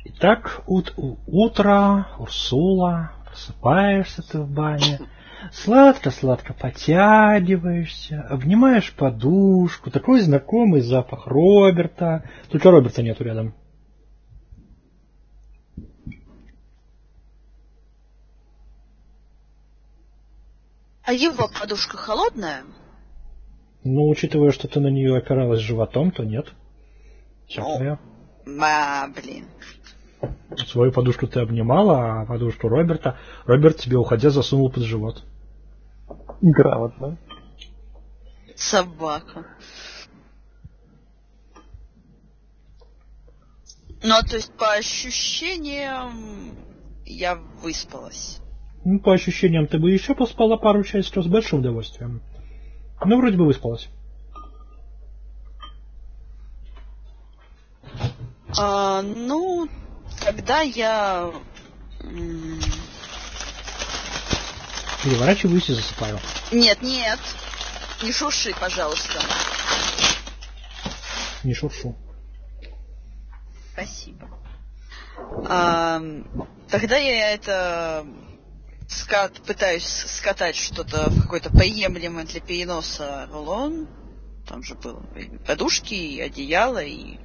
Итак, утро, Урсула, просыпаешься ты в бане, сладко-сладко потягиваешься, обнимаешь подушку, такой знакомый запах Роберта. Только Роберта нету рядом. А его подушка холодная? Ну, учитывая, что ты на нее опиралась животом, то нет. Теплая. Блин. Свою подушку ты обнимала, а подушку Роберта Роберт тебе, уходя, засунул под живот. Грамотно. Собака. Ну, то есть, по ощущениям, я выспалась. Ну, по ощущениям, ты бы еще поспала пару часиков с большим удовольствием. Ну, вроде бы выспалась. Ну, тогда я... Переворачиваюсь и засыпаю. Нет. Не шурши, пожалуйста. Не шуршу. Спасибо. Тогда я пытаюсь скатать что-то в какой-то приемлемый для переноса рулон. Там же было и подушки, и одеяло, и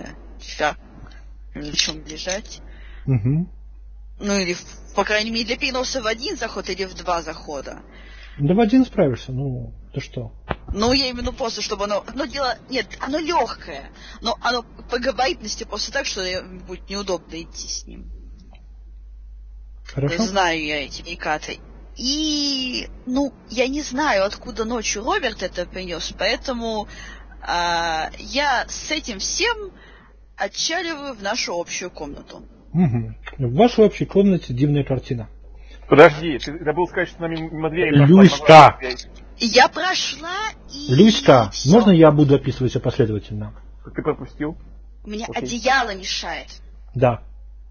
на чем лежать. Угу. Ну или, по крайней мере, для переноса в один заход или в два захода. Да в один справишься, ну, ты что? Ну, я именно просто, чтобы оно легкое, но оно по габаритности просто так, что будет неудобно идти с ним. Хорошо. Знаю я эти перекаты. И, я не знаю, откуда ночью Роберт это принес, поэтому я с этим всем отчаливаю в нашу общую комнату. Угу. В вашей общей комнате дивная картина. Подожди, ты забыл сказать, что нам мимо двери прошла. Люська! Я прошла и... Люська, всё. можно я буду описывать все последовательно? Ты пропустил? У меня одеяло мешает. Да.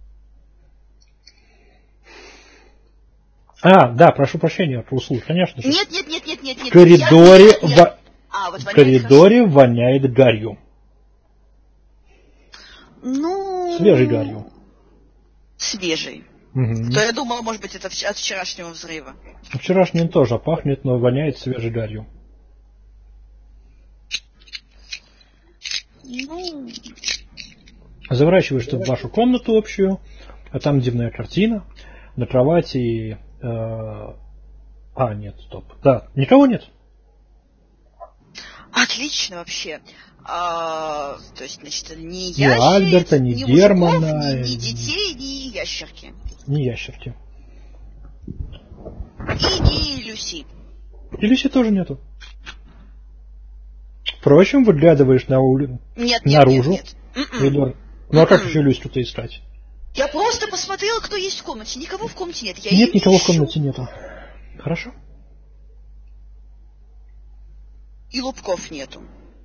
Да, прошу прощения, Урсул, конечно же. Нет. В коридоре воняет гарью. Свежей гарью. Свежей. Угу. То я думала, может быть, это от вчерашнего взрыва. Вчерашний тоже пахнет, но воняет свежей гарью. Заворачиваешь ты в вашу комнату общую, а там дивная картина. На кровати... нет, стоп. Да, никого нет? Отлично вообще. То есть, значит, ни Альберта, ни Германа, мужиков, ни детей, ни ящерки. Ни ящерки. И ни Люси. И Люси тоже нету. Впрочем, выглядываешь наружу. Нет. Ну а как еще Люську-то искать? Я просто посмотрела, кто есть в комнате. Никого в комнате нет. Нет, никого в комнате нету. Хорошо. И лубков нету.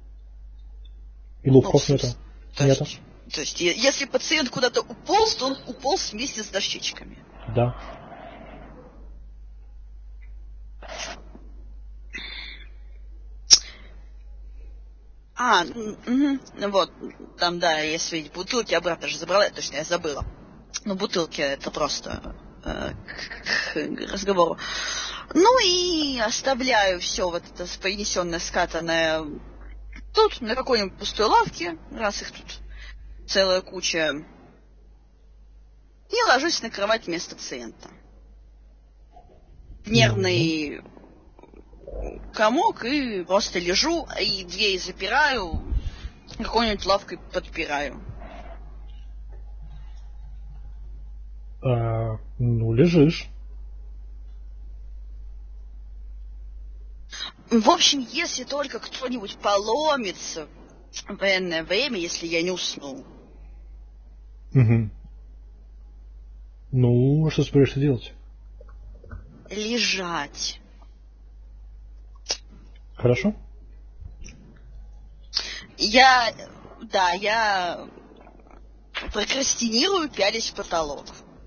И лубков нету. То есть, если пациент куда-то уполз, то он уполз вместе с дощечками. Да. Вот, там, да, если видеть бутылки, обратно же забрала, точно, я забыла. Но бутылки это просто к разговору. Ну и оставляю все вот это принесенное, скатанное тут, на какой-нибудь пустой лавке, раз их тут целая куча, и ложусь на кровать вместо пациента. Нервный комок, и просто лежу, и дверь запираю, какой-нибудь лавкой подпираю. Лежишь. В общем, если только кто-нибудь поломится в военное время, если я не усну. Угу. Ну, что собираешься делать? Лежать. Хорошо? Я прокрастинирую, пялись в потолок.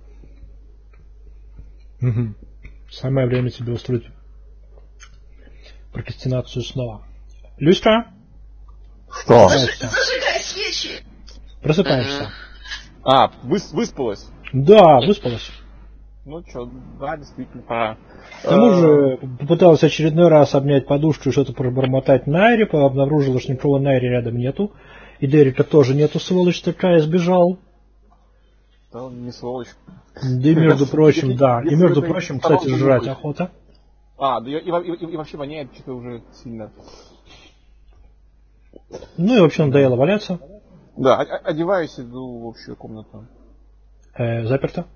Угу. Самое время тебе устроить прокрастинацию снова. Люська? Что? Зажигай свечи! Просыпаешься. Выспалась? Да, выспалась. Ну что, да, действительно, пора. К тому же попыталась очередной раз обнять подушку и что-то пробормотать Найре, обнаружила, что никого Найри рядом нету. И Дерека тоже нету, сволочь такая, сбежал. Да, он не сволочь. Да и между прочим, да. И между прочим, кстати, жрать охота. Да и вообще воняет что-то уже сильно. Ну и вообще надоело валяться. Да, одеваюсь, иду в общую комнату. Заперто?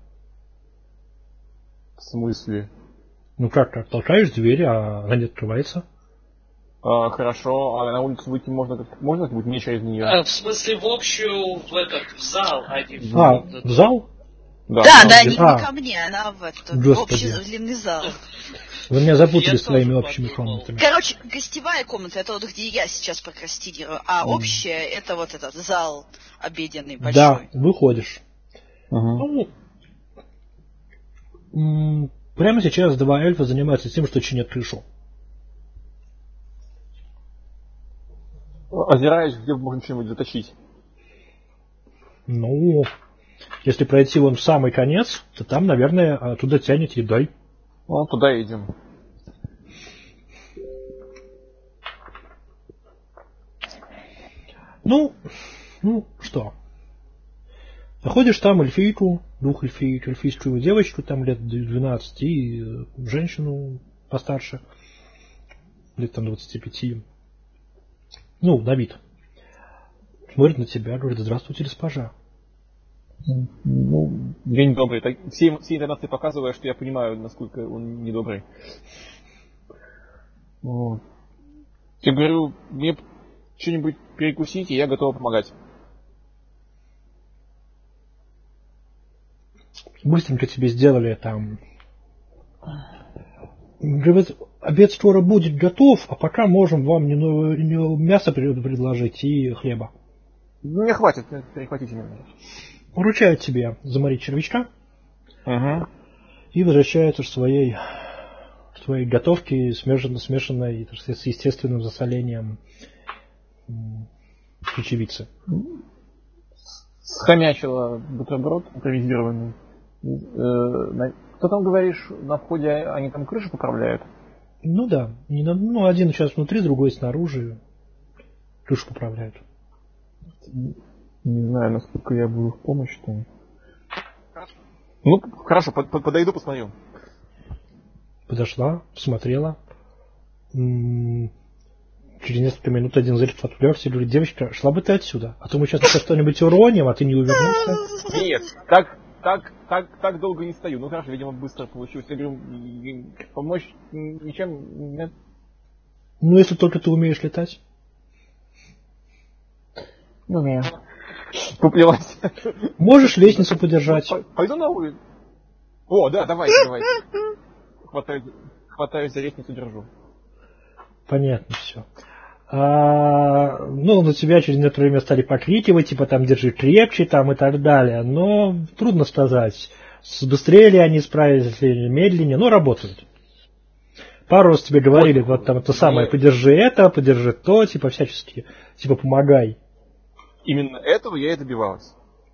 В смысле? Ну как, толкаешь дверь, а она не открывается. Хорошо, а на улицу выйти можно как-нибудь не через нее? В смысле, в общую, в зал, а не в... в зал? Да, не ко мне, она в общий длинный зал. Вы меня запутали своими общими комнатами. Короче, гостевая комната, это вот где я сейчас прокрастинирую, а общая, это вот этот зал обеденный большой. Да, выходишь. Ну, прямо сейчас два эльфа занимаются тем, что чинят крышу. Озираюсь, где можно что-нибудь затащить. Ну, если пройти вон в самый конец, то там, наверное, оттуда тянет едой. Ну, туда идем. Ну, что? Находишь там эльфийку, двух эльфийскую девочку, там лет 12, и женщину постарше, лет там 25. Ну, на вид. Смотрит на тебя, говорит: здравствуйте, госпожа. Ну, день добрый. Всей интонации показывая, что я понимаю, насколько он недобрый. Вот. Я говорю, мне что-нибудь перекусить, и я готова помогать. Быстренько тебе сделали там. Говорит, обед скоро будет готов, а пока можем вам мясо предложить и хлеба. Мне хватит, перехватите меня. Уручают тебе заморить червячка. И возвращаются в своей готовке, смешанной, так сказать, с естественным засолением чечевицы. Схомячила бутерброд импровизированный. Кто там, говоришь, на входе они там крышу поправляют? Ну да. Один сейчас внутри, другой снаружи. Крышу поправляют. Не знаю, насколько я буду в помощь-то. Ну, хорошо, подойду, посмотрю. Подошла, посмотрела. Через несколько минут один из эльфов отвлекся и говорит: девочка, шла бы ты отсюда, а то мы сейчас что-нибудь уроним, а ты не увернулся. Нет, так долго не стою. Ну хорошо, видимо, быстро получилось. Я говорю, помочь ничем нет. Ну, если только ты умеешь летать. Не умею. Поплевать. Можешь лестницу подержать. Пойду на улицу. О, да, давайте. Хватаюсь за лестницу, держу. Понятно все. На тебя через некоторое время стали покрикивать, типа там держи крепче, там и так далее. Но трудно сказать, быстрее ли они справились или медленнее, но работают. Пару раз тебе говорили, вот там это самое, подержи это, подержи то, типа всячески, типа помогай. Именно этого я и добивалась.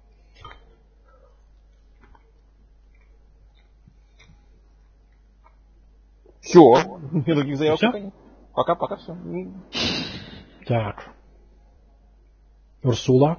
Все. Других заявок пока нет. Пока все. Так. Урсула.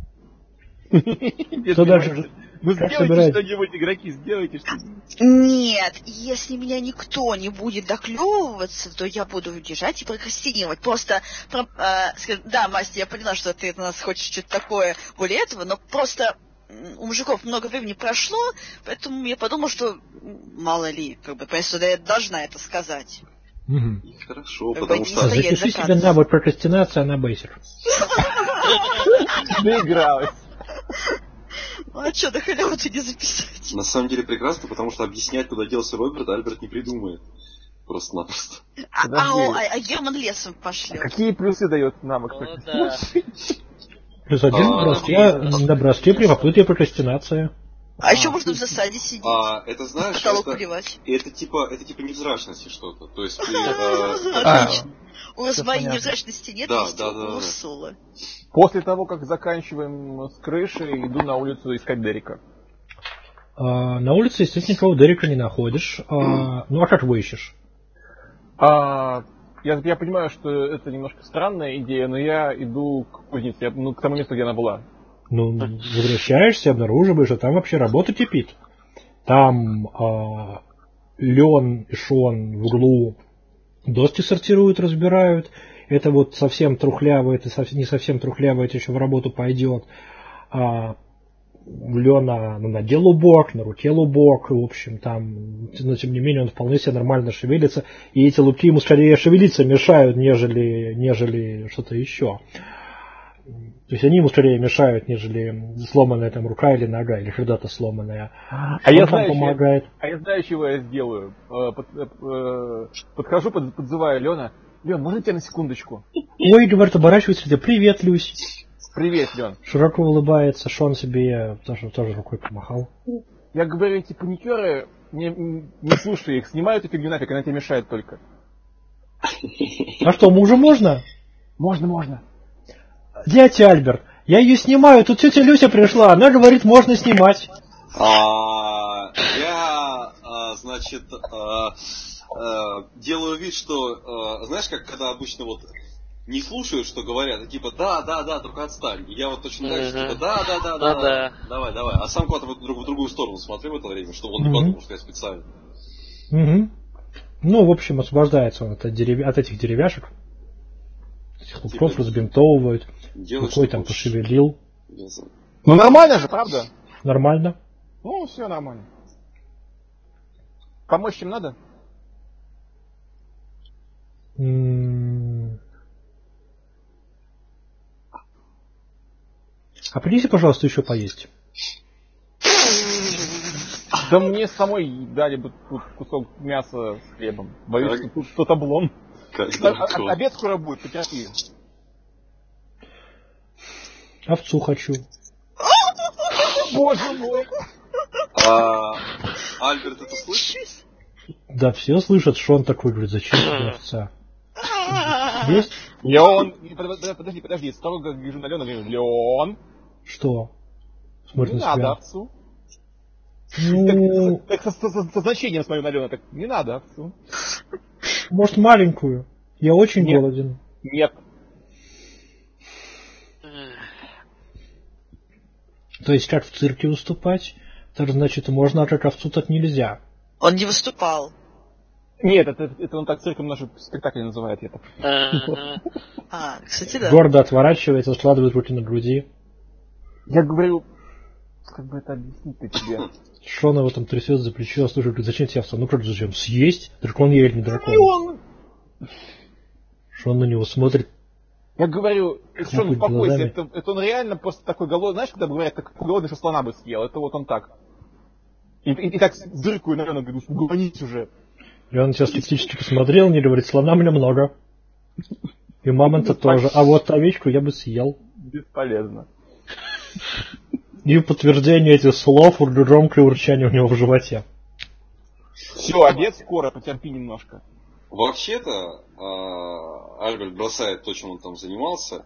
Что дальше? Ну сделайте что-нибудь, игроки, сделайте что-нибудь. Нет, если меня никто не будет доклевываться, то я буду удержать и прокрастинировать. Просто, да, Настя, я поняла, что ты от нас хочешь что-то такое более этого, но просто у мужиков много времени прошло, поэтому я подумала, что мало ли, просто я должна это сказать. Хорошо, потому что... Запиши себе навык прокрастинация на бейсер. Доигралась. Ну а что, до халявы-то не записать? На самом деле прекрасно, потому что объяснять, куда делся Роберт, Альберт не придумает. Просто-напросто. А Герман лесом пошлет. Какие плюсы дает навык? Плюс один на броске при попытке прокрастинация. А еще можно в засаде сидеть. Это знаешь, потолок плевать. это типа невзрачности что-то. То есть Отлично. У нас моей невзрачности нет, есть у Урсулы. После того, как заканчиваем с крыши, иду на улицу искать Дерека. На улице, естественно, никого Дерека не находишь. Ну а как его ищешь? Я понимаю, что это немножко странная идея, но я иду к кузнице, к тому месту, где она была. Ну, возвращаешься, обнаруживаешь, что там вообще работа кипит. Там Лен и Шон в углу доски сортируют, разбирают. Это вот совсем трухлявое, это не совсем трухлявое, это еще в работу пойдет. У Лена на ноге лубок, на руке лубок, в общем, там, но тем не менее он вполне себе нормально шевелится, и эти лубки ему скорее шевелиться мешают, нежели что-то еще. То есть они ему скорее мешают, нежели сломанная там рука или нога, или когда-то сломанная. Я знаю, чего я сделаю. Подхожу, подзываю Лена. Лен, можно тебя на секундочку? Ой, говорит, оборачивается, тебе привет, Люсь. Привет, Лен. Широко улыбается, Шон себе тоже рукой помахал. Я говорю, эти паникеры, не слушай их, снимай эту фигню нафиг, она тебе мешает только. А что, мужу можно? Можно. Дядя Альберт, я ее снимаю, тут тетя Люся пришла, она говорит, можно снимать. Значит, делаю вид, что, знаешь, как когда обычно вот не слушают, что говорят, типа, да, только отстань. И я вот точно так же, типа, да, давай. А сам куда-то в другую сторону смотрю в это время, чтобы он не подумал, что я специально. Ну, в общем, освобождается он от этих деревяшек. Этих лупков разбинтовывают. Рукой там пошевелил. Ну, нормально же, правда? Нормально. Ну, все нормально. Помочь чем надо? А принеси, пожалуйста, еще поесть. Да мне самой дали бы тут кусок мяса с хлебом. Боюсь, что тут что-то облом. Обед скоро будет, потерпи. Овцу хочу. Боже мой. Альберт это слышит? Да, все слышат, что он такой, говорит, зачем тебе овца? Есть? Лен, подожди, строго гляжу на Лена, говорю, Лен. Что? Смотри не на надо себя. овцу. Ну... Так со значением смотрю на Лена, так не надо овцу. Может, маленькую? Я очень голоден. Нет. То есть, как в цирке выступать? Так значит, можно, а как овцу так нельзя. Он не выступал. Нет, это он так цирком наш спектакль называет. Кстати, да. Гордо отворачивается, складывает руки на груди. Я говорю, как бы это объяснить-то тебе? Шон его там трясет за плечо, слушай, говорит, зачем тебе овца? Ну как зачем? Съесть? Дракон я или не дракон? Шон на него смотрит. Я говорю, Шон, успокойся, это он реально просто такой голодный. Знаешь, когда говорят, такой голодный, что слона бы съел? Это вот он так. И так зыркую, наверное, говорю, угонись уже. И он сейчас скептически посмотрел, не говорит, слона мне много. И мамонта тоже. А вот овечку я бы съел. Бесполезно. И в подтверждение этих слов громкое урчание у него в животе. Все, обед скоро, потерпи немножко. Вообще-то, Альберт бросает то, чем он там занимался.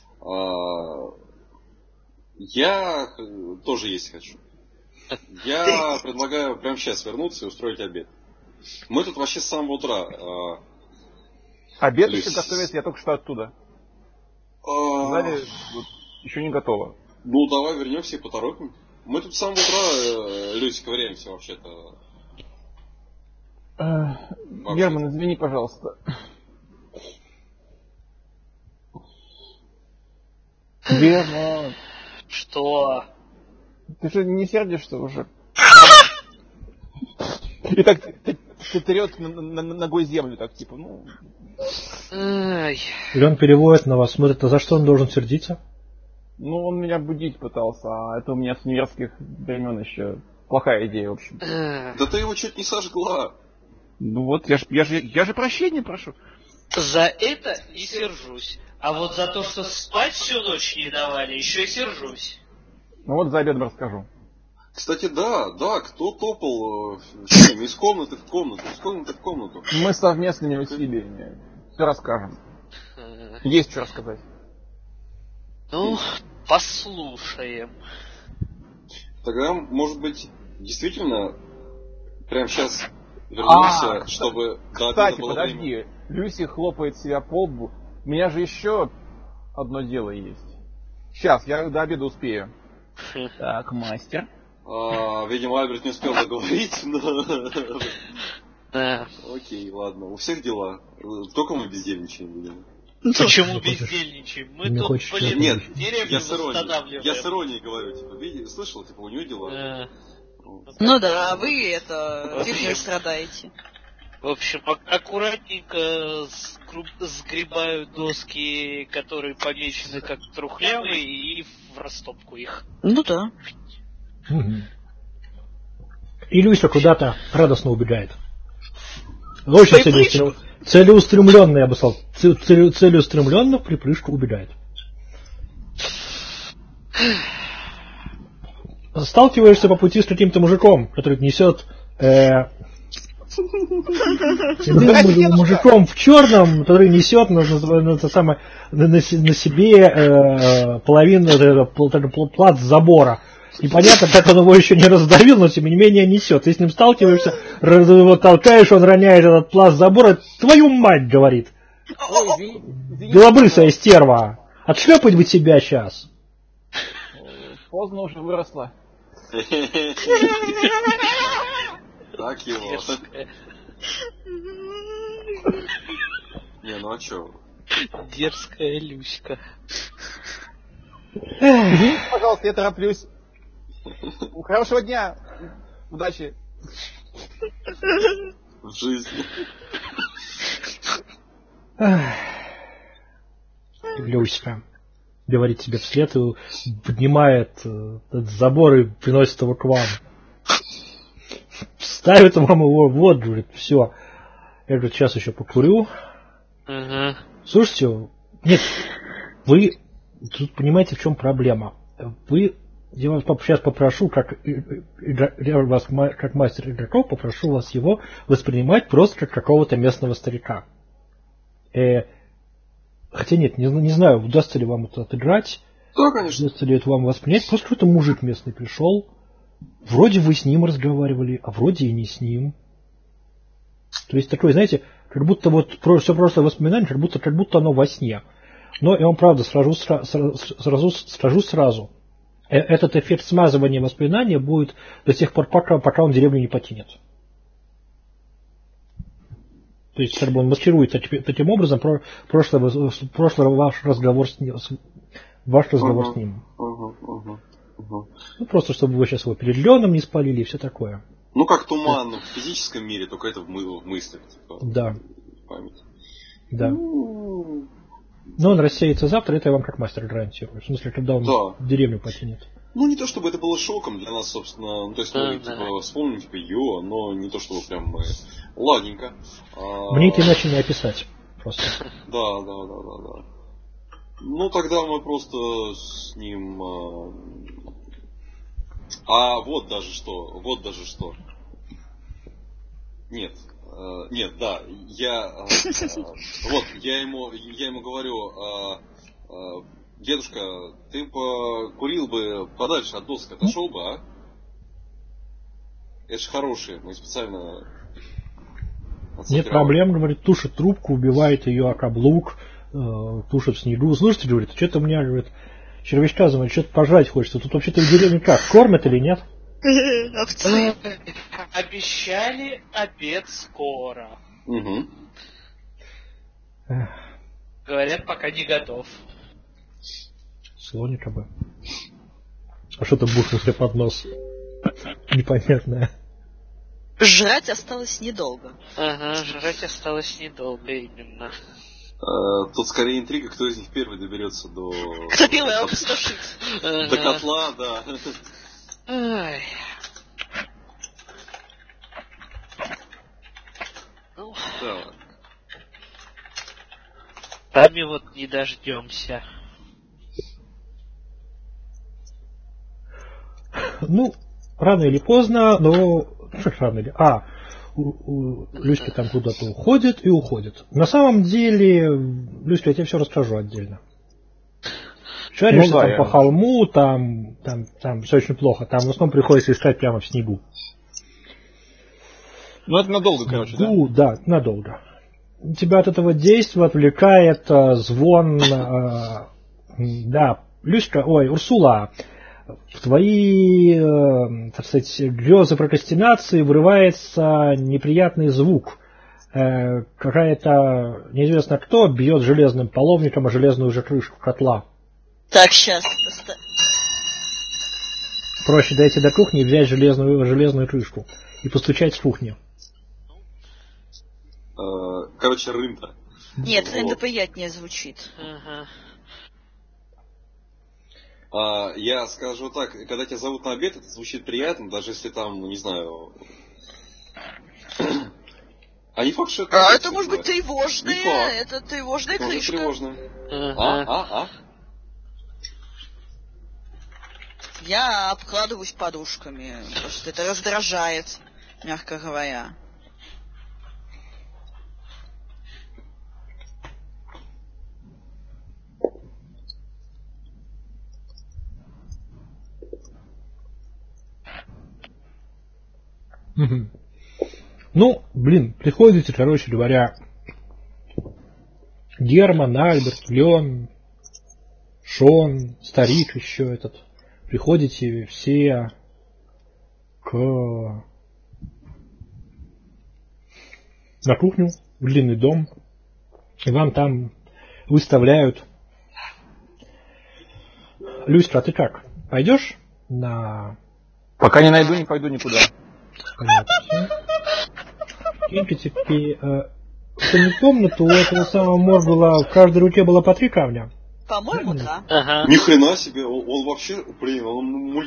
Я тоже есть хочу. Я предлагаю прямо сейчас вернуться и устроить обед. Мы тут вообще с самого утра. Обед еще готовится, я только что оттуда. Сказали, еще не готово. Ну, давай вернемся и поторопим. Мы тут с самого утра, Люсь, ковыряемся вообще-то. Герман, извини, пожалуйста. Герман. Что? Ты же не сердишься уже? И так ты трет ногой землю, так типа, ну... Лен переводит на вас, смотрит, а за что он должен сердиться? Ну, он меня будить пытался, а это у меня с университетских времен еще плохая идея, в общем. Да ты его чуть не сожгла. Ну вот, я же прощения прошу. За это не сержусь. А вот за то, что спать всю ночь не давали, еще и сержусь. Ну вот за обедом расскажу. Кстати, да, кто топал из комнаты в комнату, из комнаты в комнату? Мы совместными усилиями. Все расскажем. Есть что рассказать. Ну, послушаем. Тогда, может быть, действительно, прямо сейчас вернемся, чтобы до обеда Кстати, было подожди. время. Люси хлопает себя по лбу. У меня же еще одно дело есть. Сейчас, я до обеда успею. Так, мастер. Видимо, Альберт не успел договорить, но... Да. Окей, ладно. У всех дела. Только мы бездельничаем, видимо. Почему бездельничаем? Мы тут, блин, Нет, деревню восстанавливаем. Я с иронией говорю, типа, слышал, типа, у нее дела. Ну да, а вы фигней страдаете. В общем, аккуратненько сгребаю доски, которые помечены как трухлявые, и в растопку их. Ну да. И Люся куда-то радостно убегает. Очень целеустремленно, я бы сказал. Целеустремленно в припрыжку убегает. Сталкиваешься по пути с каким-то мужиком, который несет мужиком в черном, который несет на себе половину плац забора. Непонятно, как он его еще не раздавил, но тем не менее несет. Ты с ним сталкиваешься, его толкаешь, он роняет этот пласт забора. Твою мать, говорит. Белобрысая стерва. Отшлепать бы тебя сейчас. Поздно уже выросла. Так его. Не, ну а чё? Дерзкая Люська. Извините, пожалуйста, я тороплюсь. Хорошего дня. Удачи. В жизни. Люська говорит тебе вслед и поднимает этот забор и приносит его к вам. Ставит вам его, вот, говорит, все. Я, говорит, сейчас еще покурю. Слушайте, нет, вы тут понимаете, в чем проблема. Я вас сейчас попрошу, как мастер игроков, попрошу вас его воспринимать просто как какого-то местного старика. Хотя нет, не знаю, удастся ли вам это отыграть. Да, конечно. Удастся ли это вам воспринять. Просто какой-то мужик местный пришел. Вроде вы с ним разговаривали, а вроде и не с ним. То есть такое, знаете, как будто вот все прошлое воспоминание, как будто оно во сне. Но я вам правда скажу сразу. Этот эффект смазывания воспоминания будет до тех пор, пока он деревню не покинет. То есть, как бы он маскируется таким образом прошлый ваш разговор с ним. Ну, просто, чтобы вы сейчас его перед Леном не спалили и все такое. Ну, как туман в физическом мире, только это в мыслях. Типа, да. Память. Да. Но он рассеется завтра, это я вам как мастер гарантирую. В смысле, когда он деревню потянет. Ну, не то чтобы это было шоком для нас, собственно. Ну, то есть мы типа вспомним, типа, но не то чтобы прям мы. Ладненько. Мне это иначе не описать. Просто. Да. Ну, тогда мы просто с ним. Вот даже что. Нет, да. Я ему говорю, дедушка, ты покурил бы подальше от досок, отошел бы, а? Это ж хорошие, мы специально... Нет проблем, говорит, тушит трубку, убивает ее о каблук, тушит снегу. Слушайте, говорит, что-то у меня, говорит, червячка, говорит, что-то пожрать хочется. Тут вообще-то в деревне как, кормят или нет? Обещали обед скоро. Угу. Говорят, пока не готов. Слоника бы. А что ты бухнул себе под нос? Непонятное. Жрать осталось недолго. Ага, жрать осталось недолго именно. Тут скорее интрига, кто из них первый доберется до... Кто первый опустошит. До котла, да. Ай. Так. Сами вот не дождемся. Ну, рано или поздно, но... Рано или... Люська там куда-то уходит и уходит. На самом деле, Люська, я тебе все расскажу отдельно. Шаришься там по холму, там все очень плохо. Там в основном приходится искать прямо в снегу. Ну, это надолго, короче, да? Да, надолго. Тебя от этого действия отвлекает звон... Урсула, в твои, так сказать, грезы прокрастинации вырывается неприятный звук. Какая-то, неизвестно кто, бьет железным половником о железную же крышку котла. Так, сейчас. Проще дойти до кухни и взять железную крышку и постучать с кухни. Короче, рынта. Нет, рынта приятнее звучит. Я скажу так, когда тебя зовут на обед, это звучит приятно, даже если там, не знаю... А не факт, что это... это может быть тревожные, это тревожная крышка. Тревожная. Я обкладываюсь подушками, потому что это раздражает, мягко говоря. Ну, приходите, короче говоря, Герман, Альберт, Леон, Шон, старик еще этот. Приходите все на кухню, в длинный дом, и вам там выставляют. Люська, а ты как? Пойдешь на... Пока не найду, не пойду никуда. Понятно. В принципе, кто не помнит, у этого самого моргула в каждой руке было по 3 камня. По-моему, да. Ни хрена себе, он вообще, он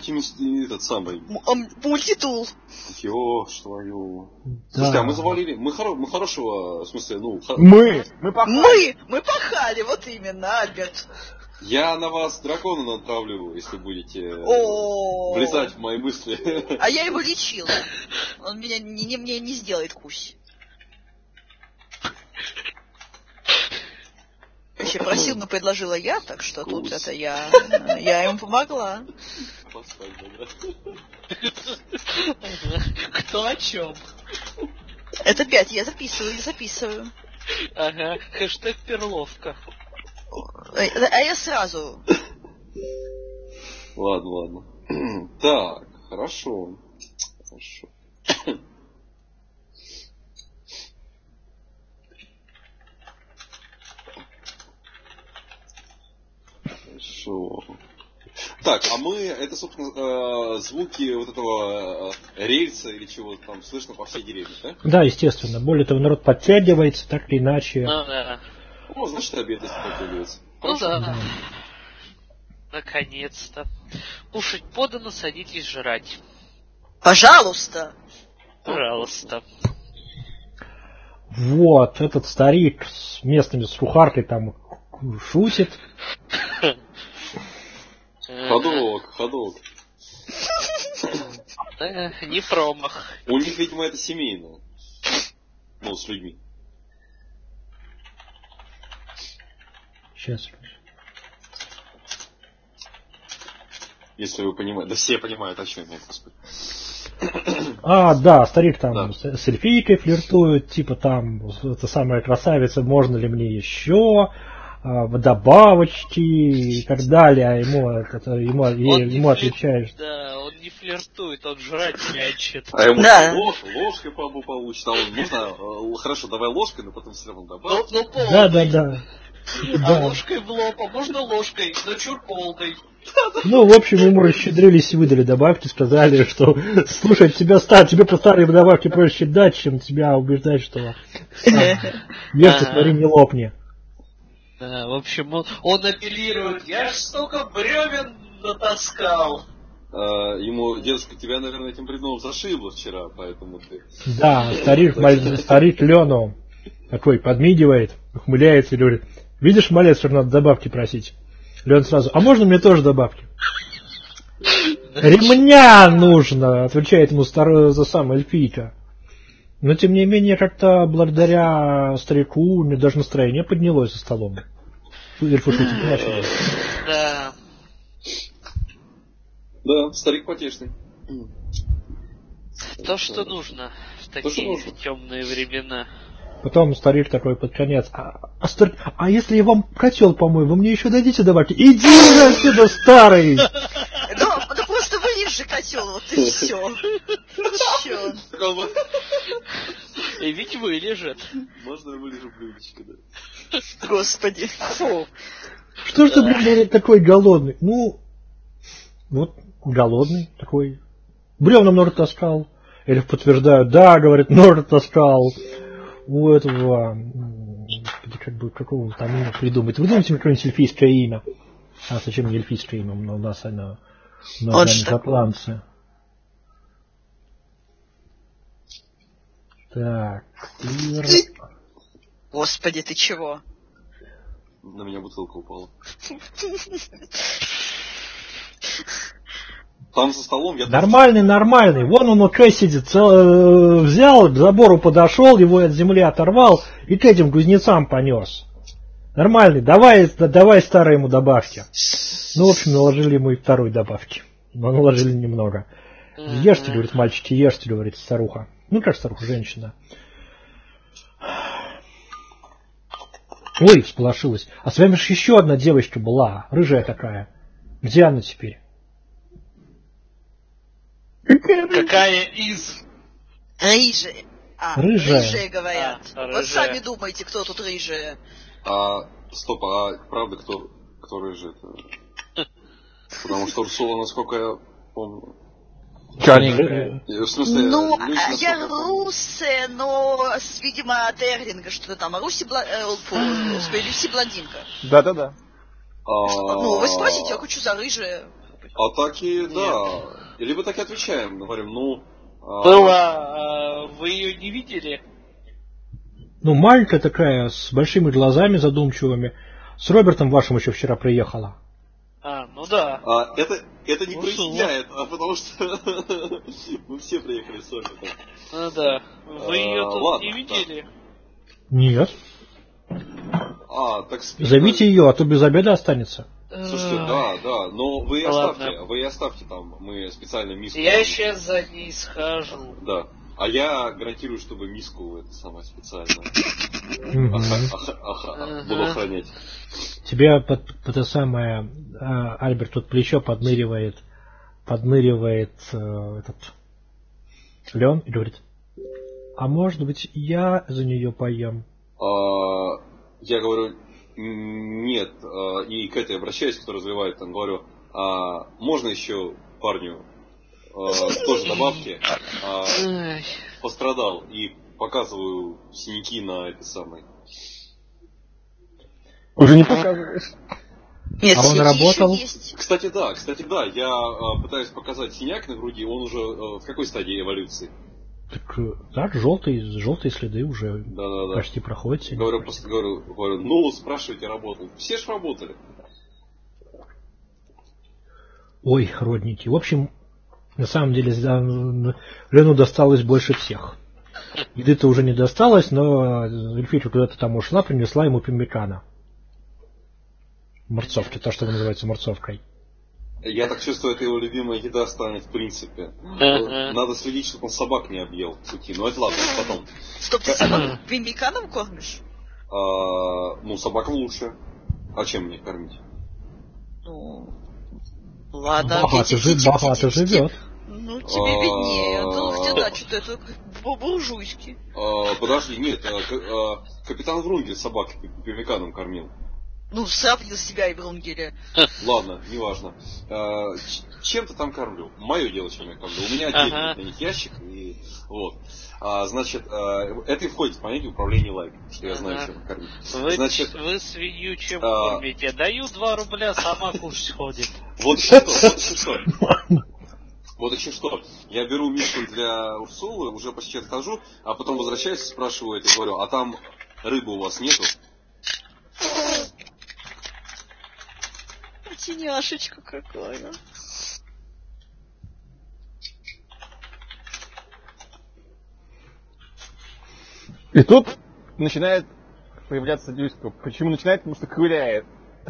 мультитул. Ёж твою. Да. Слушайте, а мы завалили, мы хорошего, в смысле, Мы пахали, вот именно, Альберт. Я на вас дракона натравлю, если будете влезать в мои мысли. А я его лечила. Он мне не сделает кусь. Вообще просил, но предложила я, так что тут это я ему помогла. Кто о чем? Это 5, я записываю. Ага, хэштег перловка. А я сразу. Ладно. Так, хорошо. Так, а мы, это, собственно, звуки вот этого рельса или чего-то там слышно по всей деревне, да? Да, естественно. Более того, народ подтягивается, так или иначе. Ну да. Значит, обед, если подтягивается. Ну да. Наконец-то. Кушать подано, садитесь жрать. Пожалуйста. Вот, этот старик с местными сухаркой там шутит. Ходок. Не промах. У них, видимо, это семейно. Ну, с людьми. Сейчас. Если вы понимаете. Да все понимают, о чем я, господи. Да, старик там с эльфийкой флиртует, типа там, это самая красавица, можно ли мне еще, добавочки и так далее, а ему отвечаешь. Да, он не флиртует, он жрать мячит. А ему ложкой получит, а он нужно, хорошо, давай ложкой, но потом все равно добавь. Да. А ложкой в лоб, а можно ложкой, но чур полной. Ну, в общем, ему расщедрились и выдали добавки, сказали, что, слушай, тебе по старой добавке проще дать, чем тебя убеждать, что ешь, смотри, не лопни. Да, в общем, он апеллирует, я ж столько бревен натаскал. Ему, дедушка, тебя, наверное, этим придумал зашибло вчера, поэтому ты... Да, старик Лену такой подмигивает, ухмыляется и говорит, видишь, малец, что надо добавки просить. Леон сразу, а можно мне тоже добавки? Ремня нужно, отвечает ему за сам эльфийка. Но тем не менее, как-то благодаря старику у меня даже настроение поднялось за столом. Эльфы шутить начали. Да. Да, старик потешный. То, что нужно в такие темные времена. Потом старик такой под конец. А если я вам котел помою, вы мне еще дадите давать? Иди же отсюда, старый! Да просто вылезь же котел, вот и все. Че? И ведь вылежит. Можно я вылежу блюдечко, да? Господи. Фу. Что ж ты, блин, такой голодный? Ну, вот, голодный такой. Бревна много таскал. Эльф подтверждают, да, говорит, много таскал. У этого, какого там имя придумать? Выдумайте мне какое-нибудь эльфийское имя. А зачем мне эльфийское имя? У нас оно шотландцы. Так. Господи, ты чего? На меня бутылка упала. Там за столом я... Нормальный. Вон он уже сидит. Взял, к забору подошел, его от земли оторвал и к этим кузнецам понес. Нормальный. Давай старый ему добавки. Ну, в общем, наложили ему и второй добавки. Но наложили немного. Ешьте, говорит, мальчики, ешьте, говорит старуха. Ну, как старуха, женщина. Ой, всполошилась. А с вами же еще одна девочка была, рыжая такая. Где она теперь? Какая из? Рыжая. Рыжая говорят. Рыжая. Вот сами думайте, кто тут рыжая. Стоп, правда кто рыжий? Потому что Урсула, насколько я помню... В смысле, я русская, но, видимо, от Эрлинга что-то там. А Люси блондинка. Да. Ну, вы спросите, я хочу за рыжая. А так и, да. Либо так и отвечаем, говорим, Была, вы ее не видели? Ну, маленькая такая, с большими глазами задумчивыми. С Робертом вашим еще вчера приехала. Ну да. Это не проясняет, потому что мы все приехали с Робертом. Ну да. Вы ее тут не видели? Нет. Так зовите ее, а то без обеда останется. Слушайте, да, но вы оставьте там, мы специально миску... Я сейчас за ней схожу. Да, а я гарантирую, чтобы миску это самое специально буду охранять. Тебе это самое, Альберт тут плечо подныривает этот Леон и говорит, а может быть я за нее поем? Я говорю, нет, и к этой обращаюсь, кто развивает, там говорю, можно еще парню тоже добавки, пострадал, и показываю синяки на этой самой. Уже не показываешь? Нет, а он работал? Кстати, да, я пытаюсь показать синяк на груди, он уже в какой стадии эволюции? Так, желтые следы уже почти проходят. Говорю, спрашивайте, работал. Все ж работали. Ой, родники. В общем, на самом деле, Лену досталось больше всех. Еды-то уже не досталось, но эльфийка куда-то там ушла, принесла ему пеммикана. Морцовки, то, что называется морцовкой. Я так чувствую, это его любимая еда станет в принципе. Надо следить, чтобы он собак не объел в пути. Но это ладно, потом. Стоп, ты собак пеммиканом кормишь? Собакам лучше. А чем мне кормить? Ну, ладно. Богато живет. Ну, тебе виднее. Ну, где-то что-то это по-буржуйски. Подожди, нет, капитан Врунгель собак пеммиканом кормил. Ну, сравнил себя и Врунгеля. Ладно, неважно. Чем-то там кормлю. Мое дело, чем я кормлю. У меня отдельный для них ящик. И вот. Значит, это и входит в понятие управления лайком, что я знаю, чем кормить. Значит, вы свинью чем кормите? Даю 2 рубля, сама кушать ходит. Вот еще что. Я беру миску для Урсулы, уже почти отхожу, а потом возвращаюсь и спрашиваю это, говорю, а там рыбы у вас нету? Тиняшечка какая. И тут начинает появляться Люська. Почему начинает? Потому что ковыряет.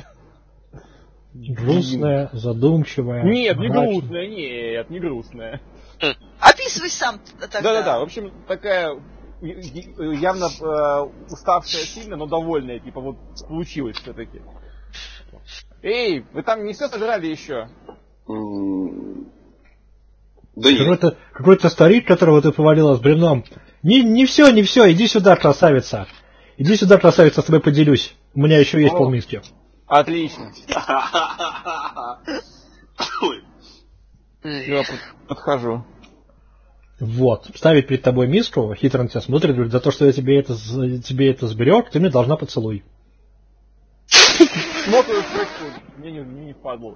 Грустная, задумчивая. Нет, не грустная, не грустная. Описывай сам тогда. Да. В общем, такая явно уставшая сильно, но довольная. Типа вот получилось все-таки. Эй, вы там не все сожрали еще? Да нет. Какой-то старик, которого ты повалила с бревном. Не все, иди сюда, красавица. Иди сюда, красавица, с тобой поделюсь. У меня еще есть полмиски. Отлично. Я подхожу. Вот. Ставит перед тобой миску, хитро на тебя смотрит, говорит, за то, что я тебе это сберег, ты мне должна поцелуй. Смотрю, мне не впадло.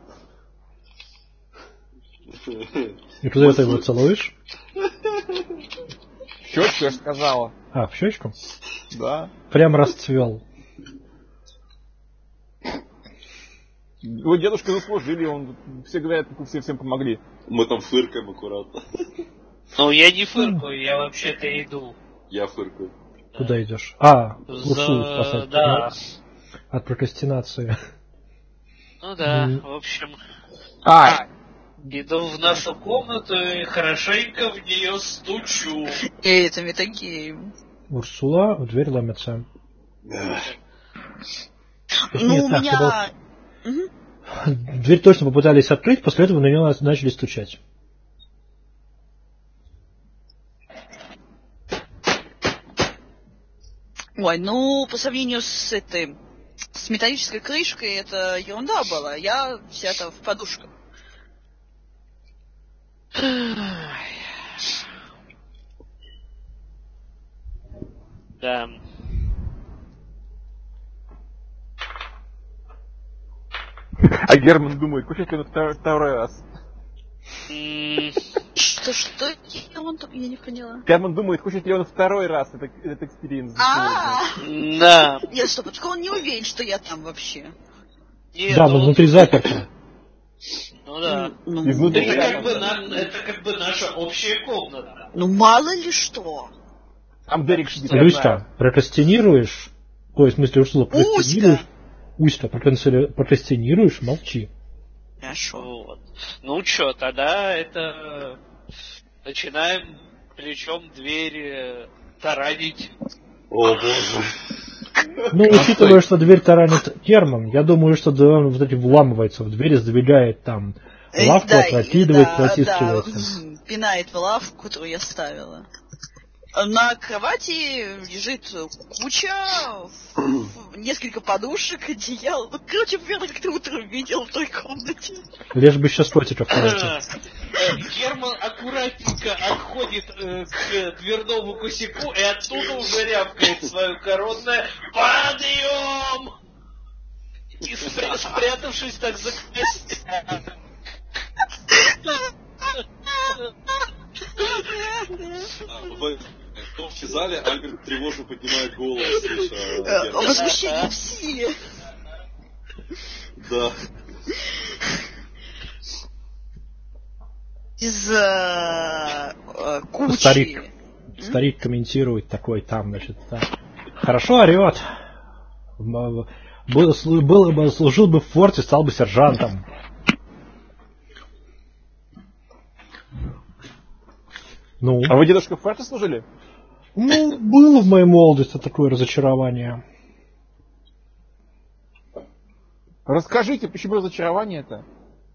И куда ты его целуешь? В щечку, я же сказала. А, в щечку? Да. Прям расцвел. Его дедушка заслужили, все говорят, все всем помогли. Мы там фыркаем аккуратно. Ну, я не фыркаю, я вообще-то иду. Я фыркаю. Куда идешь? Урсулу спасать. Да. От прокрастинации. Ну да, в общем. Иду в нашу комнату и хорошенько в нее стучу. Это метагейм. Урсула, в дверь ломится. Ну, у меня... Дверь точно попытались открыть, после этого на нее начали стучать. Ой, ну, по сравнению с металлической крышкой, это ерунда была. Я вся-то в подушках. Да. А Герман думает, кушать ли он второй раз? Что? Я не поняла. Герман думает, хочет ли он второй раз этот экспириенс. Да. Нет, стоп, только он не уверен, что я там вообще. Да, но внутри заперто. Ну да. Изнутри Это как бы наша общая комната. Ну мало ли что. Там Дерек сидит. Люська, прокрастинируешь? Ой, в смысле, Урсула, прокрастинируешь? Уська, прокрастинируешь, молчи. Хорошо. Вот. Ну что, тогда это... Начинаем плечом дверь таранить. О боже. Ну, учитывая, что дверь таранит Герман, я думаю, что он вот эти вламывается в дверь, сдвигает там лавку, опрокидывает, протискивается. Пинает в лавку, которую я ставила. На кровати лежит куча, несколько подушек, одеял. Ну, короче, примерно как ты утром видел в той комнате. Лишь бы еще скотчиков хватит. Герман аккуратненько отходит к дверному косяку и оттуда уже рявкает свое коронное «Подъем!» И спрятавшись так за костяк. В том зале Альберт тревожно поднимает голову, слыша. Возмущение в силе. Да. Из кучи. Старик комментирует такой там, значит, так. Хорошо орет. Служил бы в форте, стал бы сержантом. Ну. А вы, дедушка, в форте служили? Ну, было в моей молодости такое разочарование. Расскажите, почему разочарование-то?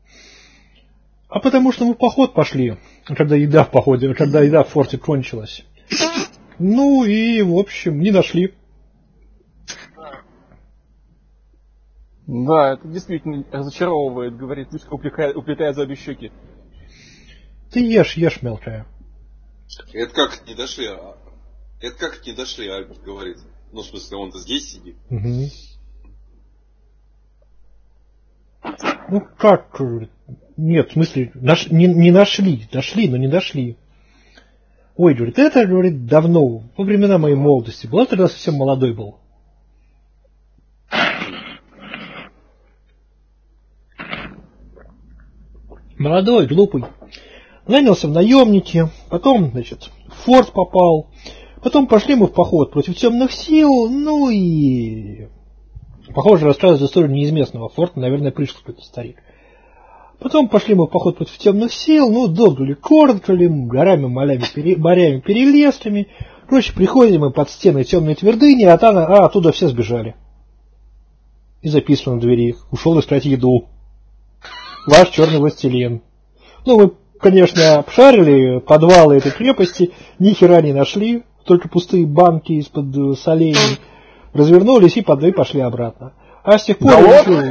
А потому что мы в поход пошли, когда еда в форте кончилась. Ну и, в общем, не нашли. Да, это действительно разочаровывает, говорит Люська, уплетая за обе щеки. Ты ешь, мелкая. Это как не дошли, Альберт говорит. Ну, в смысле, он-то здесь сидит. Угу. Ну, как? Нет, в смысле, не нашли. Дошли, но не дошли. Ой, говорит, это, говорит, давно, во времена моей молодости. Была тогда совсем молодой был. Молодой, глупый. Нанялся в наемники, потом, значит, в форт попал, Потом пошли мы в поход против темных сил, ну и... Похоже, рассказывает историю не из местного форта, наверное, пришел какой-то старик. Потом пошли мы в поход против темных сил, ну, долго ли, коротко ли, горами, морями, перелесками. Короче, приходим мы под стены темной твердыни, оттуда все сбежали. И записано на двери: ушел искать еду. Ваш черный властелин. Ну, мы, конечно, обшарили подвалы этой крепости, ни хера не нашли, только пустые банки из-под солений. Развернулись и пошли обратно. А с тех пор...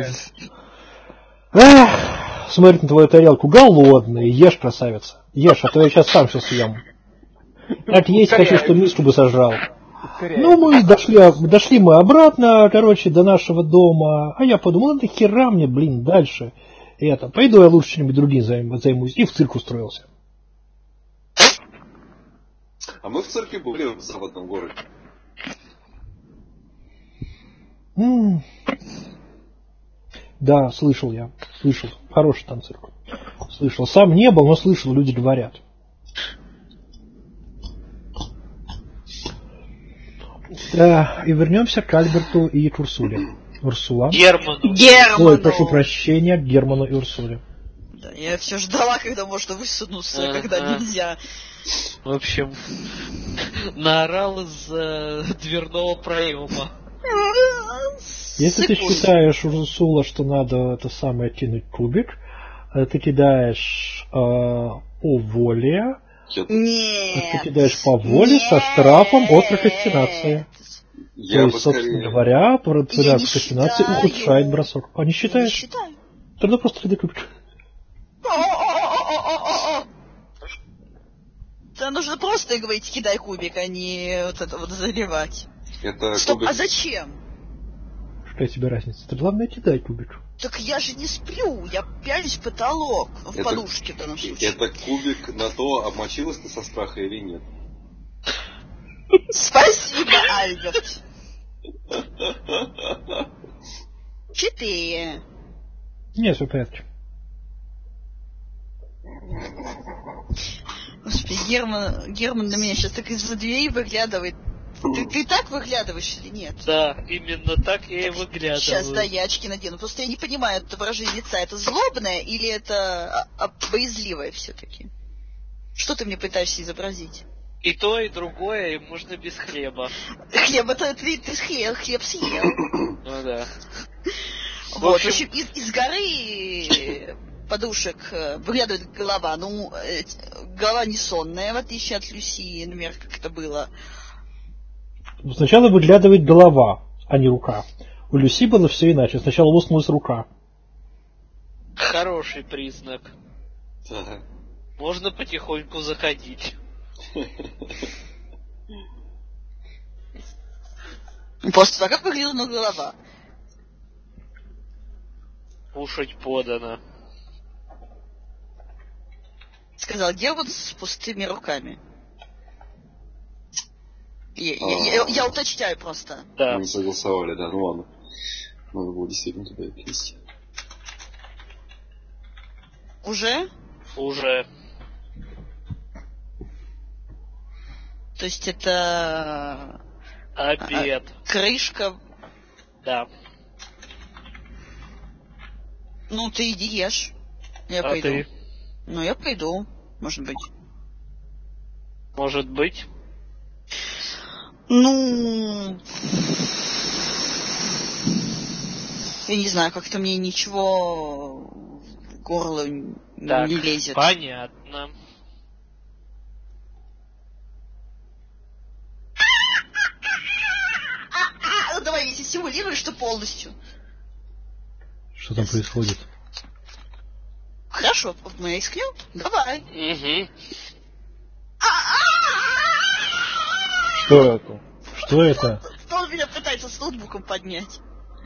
Смотрит на твою тарелку: голодный, ешь, красавица. Ешь, а то я сейчас сам все съем. Так есть хочу, что миску бы сожрал. Ну, мы дошли мы обратно, короче, до нашего дома. А я подумал, ну хера мне, дальше. Пойду я лучше чем-нибудь другим займусь. И в цирк устроился. А мы в цирке были в западном городе. Да, слышал я. Слышал. Хороший там цирк. Слышал. Сам не был, но слышал, люди говорят. Да, и вернемся к Альберту и к Урсуле. Урсула. Герману. Ой, прошу прощения, к Герману и Урсуле. Да, я все ждала, когда можно высунуться, когда нельзя. В общем, наорал из дверного проема. Если ты считаешь, Урсула, что надо это самое кинуть кубик, ты кидаешь по воле. Нет. Ты кидаешь по воле со штрафом от прокрастинации. То есть, собственно говоря, прокрастинация ухудшает бросок. А не считаешь? Не считаю. Тогда просто кидай кубик. Да нужно просто говорить: кидай кубик, а не вот это вот заливать. Стоп, кубик... а зачем? Какая тебе разница? Ты главное кидай кубик. Так я же не сплю, я пялюсь в потолок, в подушке в данном случае. Это кубик на то, обмочилась ты со страха или нет. Спасибо, Альберт. 4. Нет, все в порядке. Господи, Герман на меня сейчас так из-за двери выглядывает. Ты так выглядываешь или нет? Да, именно так я и выглядываю. Сейчас, да, я очки надену. Просто я не понимаю, это выражение лица, это злобное или это боязливое все-таки? Что ты мне пытаешься изобразить? И то, и другое, и можно без хлеба. Хлеб-то ты хлеб съел. Ну да. Вот, в общем, из горы подушек выглядывает голова. Ну, голова не сонная, в отличие от Люси, например, как это было. Сначала выглядывает голова, а не рука. У Люси было все иначе. Сначала высунулась рука. Хороший признак. Да. Можно потихоньку заходить. После того, как выглядела голова. Кушать подано. Сказал Герман с пустыми руками. Я уточняю просто. Да. Мы не согласовали, да, ну ладно. Надо было действительно туда вести. Уже? Уже. То есть это... Обед. Крышка. Да. Ну, ты иди ешь. Я пойду. Ты? Ну, я пойду, может быть. Может быть. Ну... Я не знаю, как-то мне ничего в горло так, не лезет. Понятно. Ну, давай, если симулируешь, то полностью. Что там происходит? Хорошо, мы рискнем? Давай. Угу. Что это? Что это? Он меня пытается с ноутбуком поднять.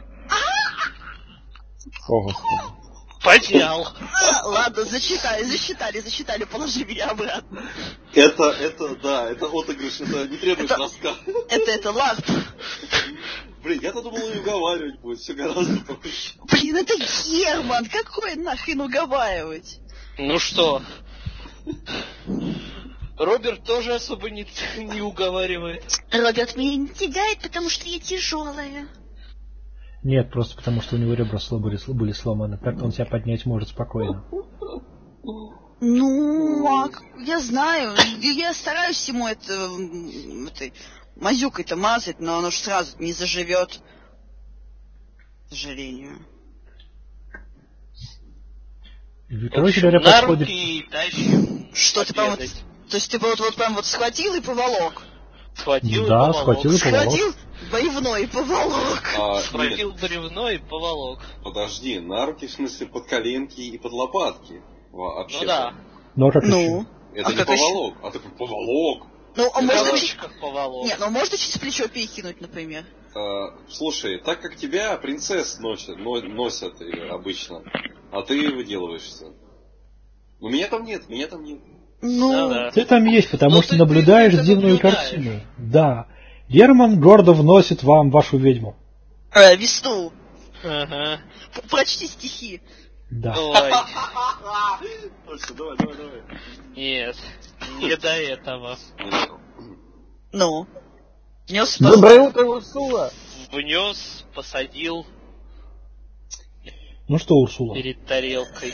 Поднял. Ладно, засчитали, положи меня обратно. Это отыгрыш, это не требует рассказа. Это ладно. Блин, я-то думал, и уговаривать будет, все гораздо проще. Блин, это Герман, какой нахрен уговаривать? Ну что? Роберт тоже особо не уговаривает. Роберт меня не тягает, потому что я тяжелая. Нет, просто потому что у него ребра были сломаны. Так он себя поднять может спокойно. Ну, я знаю. Я стараюсь ему этой мазюкой-то мазать, но оно ж сразу не заживет. К сожалению. Короче говоря, подходит... Что ты прям... То есть ты вот прям вот схватил и поволок? Схватил да, и поволок. Схватил и поволок. Схватил бревно и поволок. Схватил бревно и поволок. Подожди, на руки в смысле под коленки и под лопатки. Вообще. Ну да. Ну а как еще? Это не поволок, а такой поволок. Ну, а можно как поволок. Нет, ну можно через плечо перекинуть, например. Слушай, так как тебя принцесс носят обычно, а ты выделываешься. Ну меня там нет. Ну, да. Ты там есть, потому что наблюдаешь дивную картину. Да. Герман гордо вносит вам вашу ведьму. Весну. Ага. Прочти стихи. Да. Ой. Точно, давай. Нет, не до этого. Ну. Доброе утро, Урсула. Внес, посадил. Ну что, Урсула? Перед тарелкой.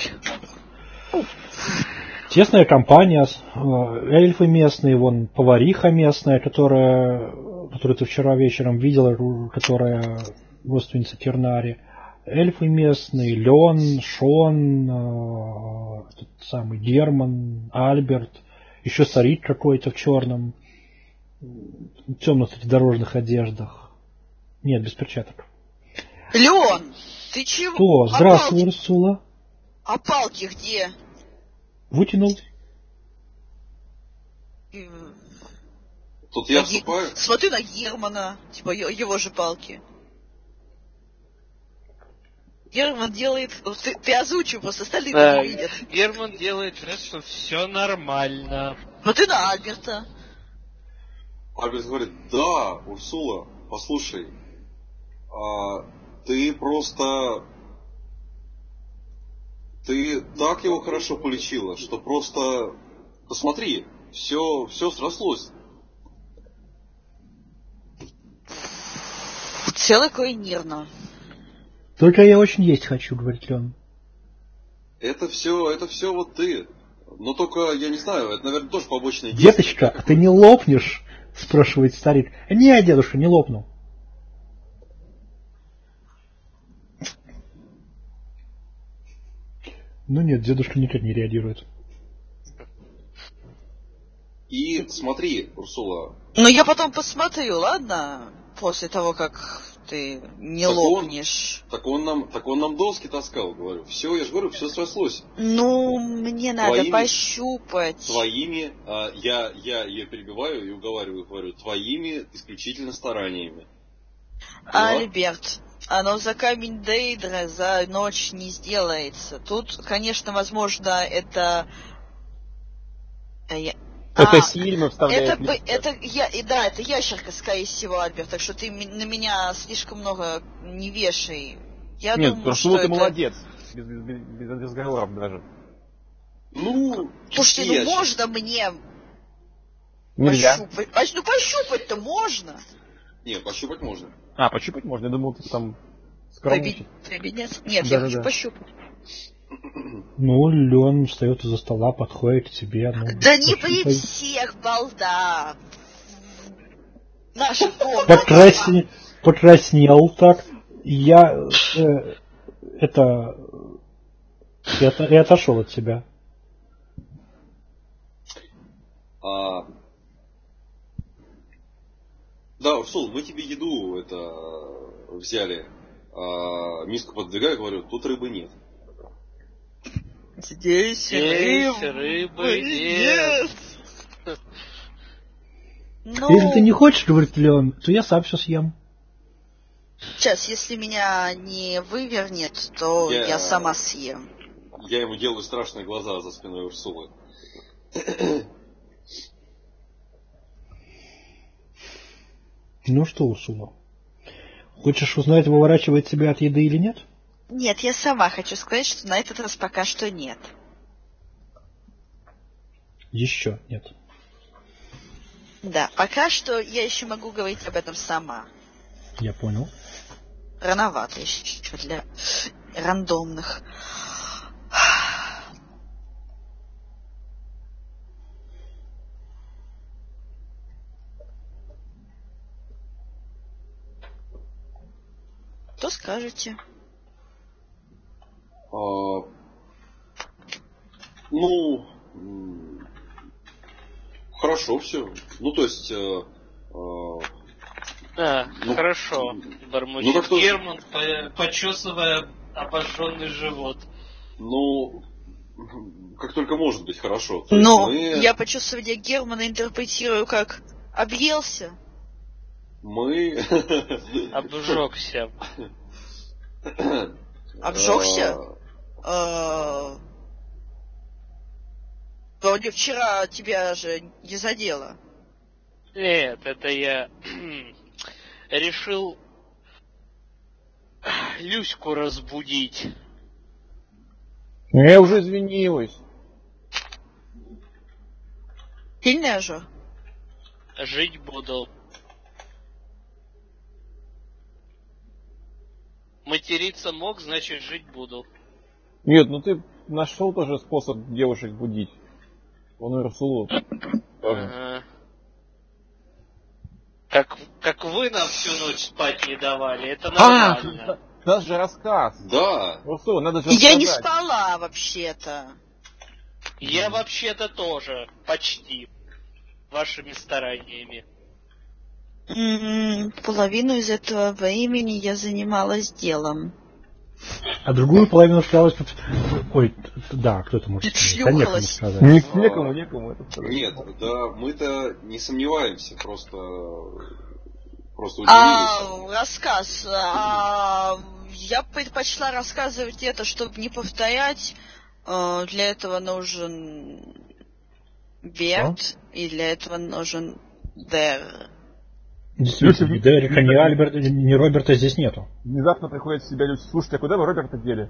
Тесная компания, эльфы местные, вон повариха местная, которую ты вчера вечером видела, которая родственница Тернари. Эльфы местные, Лен, Шон, тот самый Герман, Альберт, еще Сарик какой-то в черном, темных дорожных одеждах. Нет, без перчаток. Леон, ты чего? Что? Здравствуй, Урсула. А палки где? Вытянул. Тут я вступаю. Смотри на Германа, типа его же палки. Герман делает... Ты озвучил, просто остальные не видят. Герман делает вид, что все нормально. Смотри на Альберта. Альберт говорит, да, Урсула, послушай, ты просто... Ты так его хорошо полечила, что просто... Посмотри, все срослось. Целый койнирно. Только я очень есть хочу, говорит Лен. Это все вот ты. Но только, я не знаю, это, наверное, тоже побочное действие. Деточка, ты не лопнешь? Спрашивает старик. Не, дедушка, не лопну. Ну нет, дедушка никак не реагирует. И смотри, Урсула. Ну я потом посмотрю, ладно? После того, как ты не лопнешь. Так он нам доски таскал, говорю. Все, я же говорю, все срослось. Ну, мне надо пощупать. Твоими, я ее перебиваю и уговариваю, говорю, твоими исключительно стараниями. Альберт, оно за камень Дейдра за ночь не сделается. Тут, конечно, возможно, это... Это Сильма вставляет. Это ящерка, скорее всего, Альберт, так что ты на меня слишком много не вешай. Я думаю, что ты молодец. Без разговоров даже. Ну, слушайте, можно мне нельзя. пощупать? Ну, пощупать-то можно. Нет, пощупать можно. Пощупать можно? Я думал, ты там скромничать. Нет, я хочу пощупать. Ну, Лен встает из-за стола, подходит к тебе. Ну, да не при всех, балда! Наша комната. Покраснел так. Я отошел от тебя. Да, Урсул, мы тебе еду взяли. Миску подвигаю, говорю, тут рыбы нет. Здесь рыбы нет. Если ты не хочешь, говорит Леон, то я сам все съем. Сейчас, если меня не вывернет, то я сама съем. Я ему делаю страшные глаза за спиной Урсулы. Ну что, Урсула, хочешь узнать, выворачивает тебя от еды или нет? Нет, я сама хочу сказать, что на этот раз пока что нет. Еще нет. Да, пока что я еще могу говорить об этом сама. Я понял. Рановато еще для рандомных. Что скажете? Хорошо все. Ну, то есть... Да, хорошо. Бормочет Герман, почесывая обожженный живот. Ну, как только может быть хорошо. Но я почувствование Германа интерпретирую как объелся. Мы... Обжегся. Обжегся? Вроде вчера тебя же не задело. Нет, это я решил Люську разбудить. Я уже извинилась. Сильная же? Жить буду. Материться мог, значит жить буду. Нет, ну ты нашел тоже способ девушек будить. Он и Расулу. Ага. Как вы нам всю ночь спать не давали, это нормально. У нас же рассказ. Да. Расул, надо же Я не спала вообще-то. Я вообще-то тоже, почти. Вашими стараниями. Половину из этого времени я занималась делом. А другую половину осталось... Ой, да, кто-то может сказать. Да некому сказать. Некому это сказать. Нет, да, мы-то не сомневаемся, просто удивились. Рассказ. Я предпочла рассказывать это, чтобы не повторять. Для этого нужен Берт, и для этого нужен Дер. Действительно, Дерека, ни Альберта, ни Роберта здесь нету. Внезапно приходит в себя люди. Слушайте, а куда вы Роберта дели?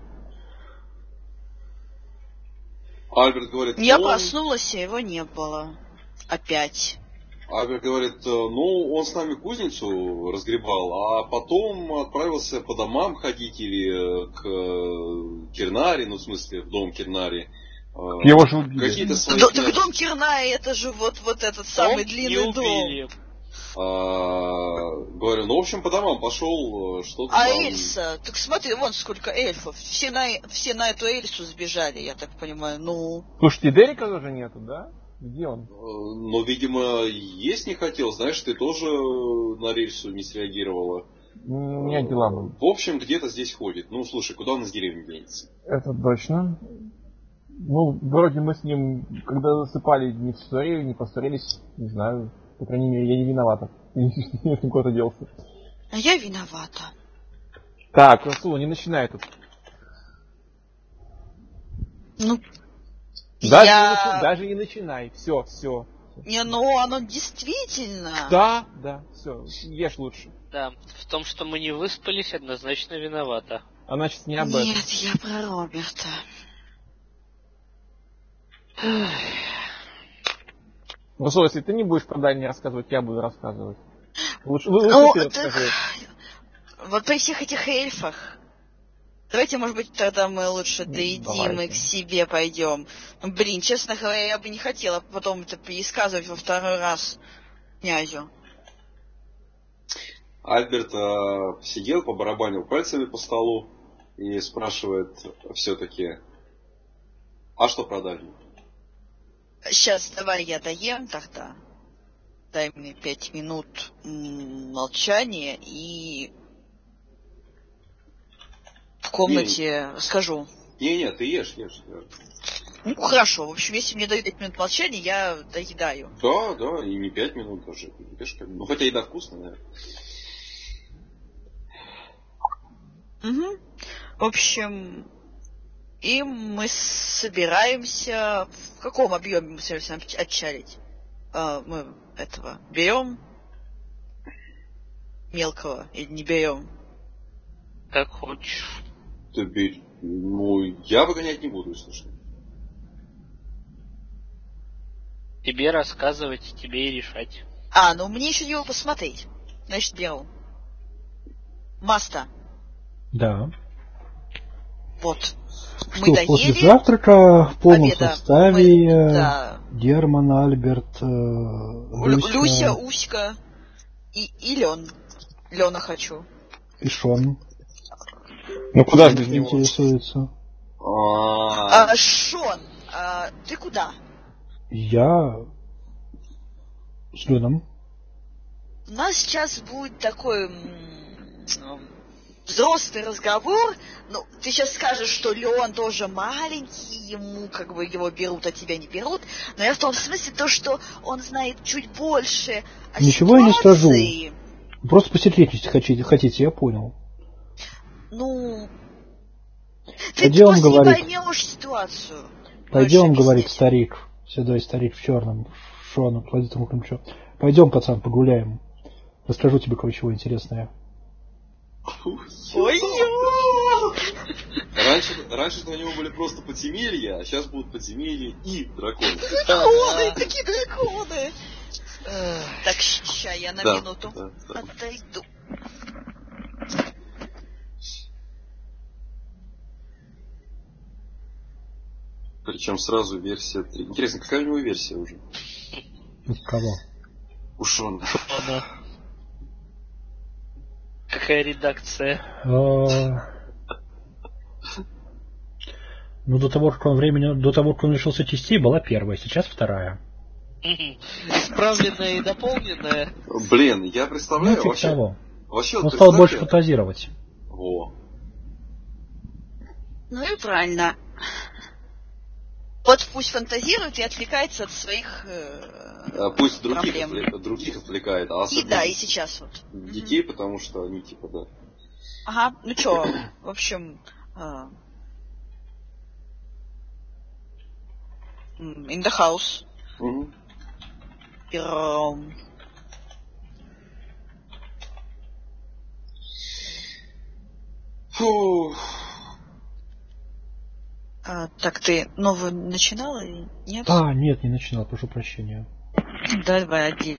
Альберт говорит... Я проснулась, и его не было. Опять. Альберт говорит, он с нами кузницу разгребал, а потом отправился по домам ходить или к Кирнари, в смысле, в дом Кирнари. Его же убили. Какие-то свои... Так дом Кирнари, это же вот этот самый длинный дом. Говорю, в общем, по домам пошел, что-то там... там... Эльса? Так смотри, вон сколько эльфов. Все на эту Эльсу сбежали, я так понимаю. Слушайте, Дерека тоже нету, да? Где он? Ну, видимо, есть не хотел. Знаешь, ты тоже на рельсу не среагировала. У меня дела были. В общем, где-то здесь ходит. Ну, слушай, куда он из деревни денется? Это точно. Вроде мы с ним, когда засыпали, не ссорились, не поссорились, не знаю. По крайней мере, я не виновата. Я с ним куда-то делся. А я виновата. Так, Расул, не начинай тут. Даже не начинай. Все. Не, оно действительно. Да, все, ешь лучше. Да, в том, что мы не выспались, однозначно виновата. А значит, не об этом. Нет, я про Роберта. Расул, если ты не будешь про Дани рассказывать, я буду рассказывать. Лучше ты расскажи. Вот при всех этих эльфах. Давайте, может быть, тогда мы лучше доедим и к себе пойдем. Блин, честно говоря, я бы не хотела потом это пересказывать во второй раз князю. Альберт сидел, побарабанил пальцами по столу и спрашивает все-таки, а что про Даню? Сейчас давай я доем тогда. Дай мне 5 минут молчания и в комнате скажу. Не, ты ешь. Ну, хорошо. В общем, если мне дают 5 минут молчания, я доедаю. Да, и не 5 минут даже. Ну, хотя еда вкусная, да. Угу. В общем, и мы собираемся... В каком объеме мы собираемся отчалить? Мы этого берем мелкого или не берем? Как хочешь. Я выгонять не буду, если что. Тебе рассказывать, тебе и решать. Ну мне еще его посмотреть. Значит, беру. Маста. Да. Вот. Что, Мы доели. после завтрака в полном обеда составе Герман, Альберт, Люся, Уська и Лен. Лена хочу. И Шон. Ну куда же без него? Интересуется. Шон, ты куда? Я с Леном. У нас сейчас будет такой взрослый разговор. Ну, ты сейчас скажешь, что Леон тоже маленький, ему как бы его берут, а тебя не берут. Но я в том смысле то, что он знает чуть больше о Ничего ситуации. Я не скажу. Просто посекретничать хотите, я понял. Ну, пойдем, ты говорит, не поймешь ситуацию. Пойдем, говорит старик, седой старик в черном, Шон, кладет ему ключу. Пойдем, пацан, погуляем. Расскажу тебе кое-чего интересное. Ой, Раньше у него были просто подземелья, а сейчас будут подземелья и драконы. Такие драконы. Так, ща я на минуту отойду. Причем сразу версия 3. Интересно, какая у него версия уже? У кого? У Шона. Какая редакция? Ну, до того, как он лишился частей, была первая, сейчас вторая. Исправленная и дополненная. Блин, я представляю, ну, того. Вообще он стал больше фантазировать. Во. Ну и правильно. Вот пусть фантазирует и отвлекается от своих пусть проблем. других отвлекает. А и сейчас вот. Детей, потому что они типа, да. Ага, ну чё, в общем... in the house. Так, ты новую начинала? Нет? Нет, не начинал, прошу прощения. Давай отдельно.